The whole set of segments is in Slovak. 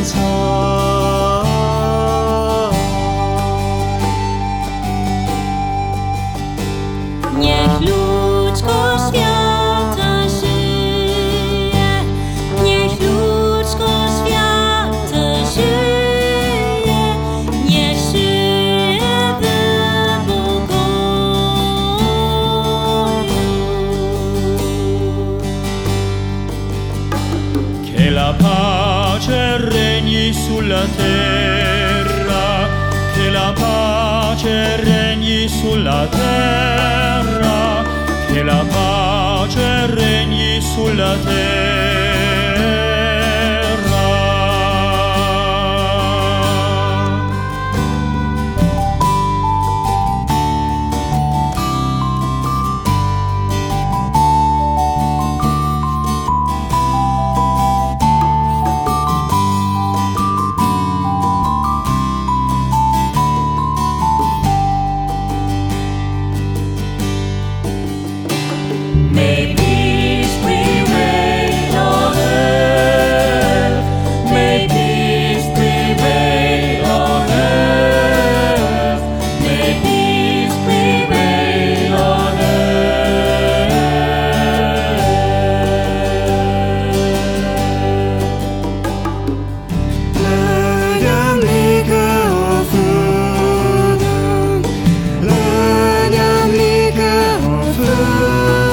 Niech ludzko świata żyje, niech ludzko świata żyje, niech żyje w pokoju. Che la pace regni sulla terra, che la pace regni sulla terra, che la pace regni sulla terra. May peace prevail on earth. May peace prevail on earth. May peace prevail on earth. Let them liquor of food. Let them liquor of food.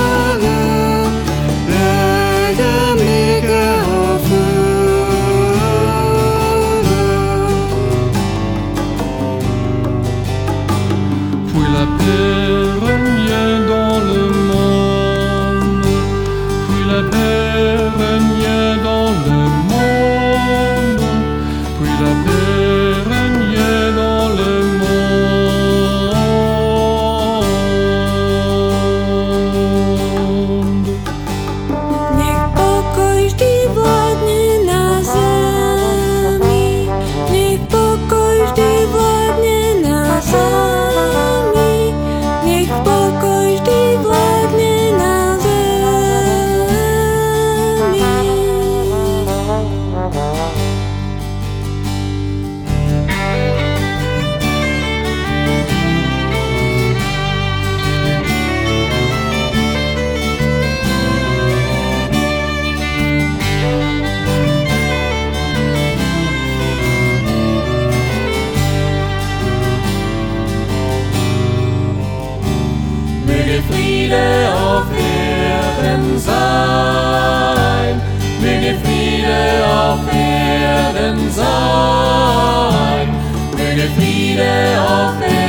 Puis la paix revient dans le monde. Puis la paix revient dans le monde. Puis la paix revient dans le monde. Niech pokoj vždy vládne na zemi. Niech pokoj vždy vládne na zemi. Niech pokoj vždy vládne na zemi. Möge Friede auf Erden sein, möge Friede auf Erden sein, möge Friede auf Erden sein.